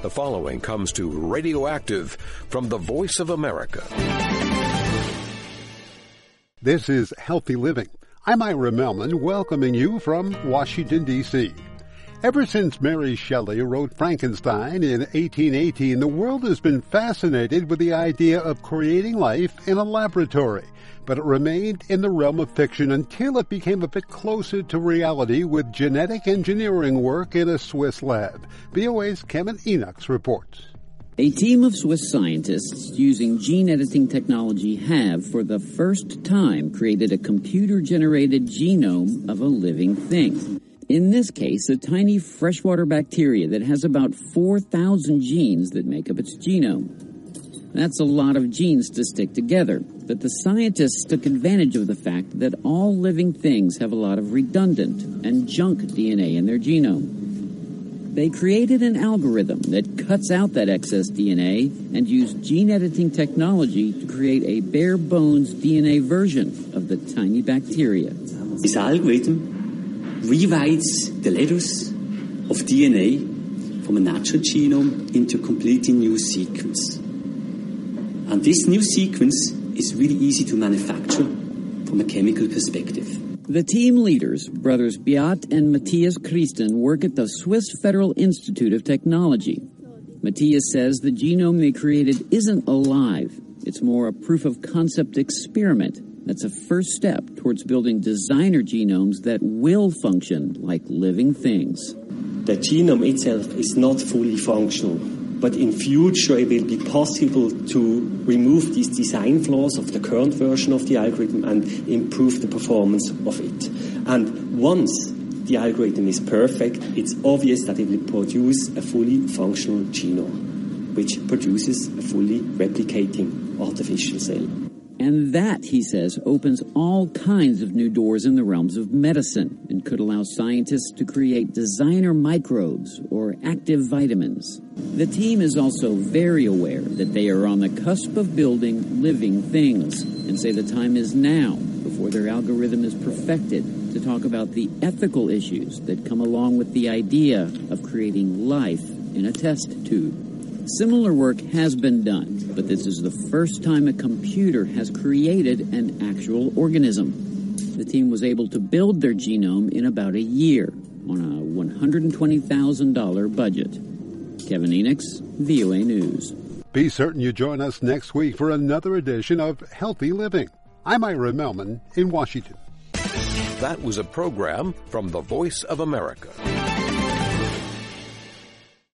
The following comes to Radioactive from the Voice of America. This is Healthy Living. I'm Ira Melman, welcoming you from Washington, D.C. Ever since Mary Shelley wrote Frankenstein in 1818, the world has been fascinated with the idea of creating life in a laboratory. But it remained in the realm of fiction until it became a bit closer to reality with genetic engineering work in a Swiss lab. VOA's Kevin Enochs reports. A team of Swiss scientists using gene editing technology have, for the first time, created a computer-generated genome of a living thing. In this case, a tiny freshwater bacteria that has about 4,000 genes that make up its genome. That's a lot of genes to stick together, but the scientists took advantage of the fact that all living things have a lot of redundant and junk DNA in their genome. They created an algorithm that cuts out that excess DNA and used gene editing technology to create a bare-bones DNA version of the tiny bacteria. This algorithm rewrites the letters of DNA from a natural genome into a completely new sequence. And this new sequence is really easy to manufacture from a chemical perspective. The team leaders, brothers Beat and Matthias Christen, work at the Swiss Federal Institute of Technology. Matthias says the genome they created isn't alive. It's more a proof-of-concept experiment. That's a first step towards building designer genomes that will function like living things. The genome itself is not fully functional, but in future it will be possible to remove these design flaws of the current version of the algorithm and improve the performance of it. And once the algorithm is perfect, it's obvious that it will produce a fully functional genome, which produces a fully replicating artificial cell. And that, he says, opens all kinds of new doors in the realms of medicine and could allow scientists to create designer microbes or active vitamins. The team is also very aware that they are on the cusp of building living things and say the time is now, before their algorithm is perfected, to talk about the ethical issues that come along with the idea of creating life in a test tube. Similar work has been done, but this is the first time a computer has created an actual organism. The team was able to build their genome in about a year on a $120,000 budget. Kevin Enochs, VOA News. Be certain you join us next week for another edition of Healthy Living. I'm Ira Melman in Washington. That was a program from the Voice of America.